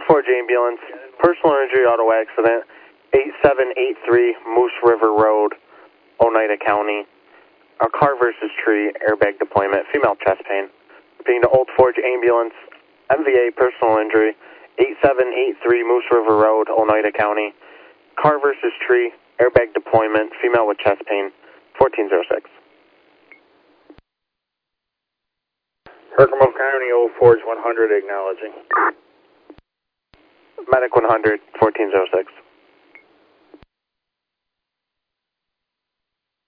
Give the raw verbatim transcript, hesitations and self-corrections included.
Forge Ambulance, personal injury auto accident, eight seven eight three Moose River Road, Oneida County. A car versus tree, airbag deployment, female chest pain. Being to Old Forge Ambulance, M V A personal injury, eight seven eight three Moose River Road, Oneida County. Car versus tree, airbag deployment, female with chest pain, fourteen oh six. Herkimer County, Old Forge one hundred, acknowledging. Medic one hundred, fourteen oh six.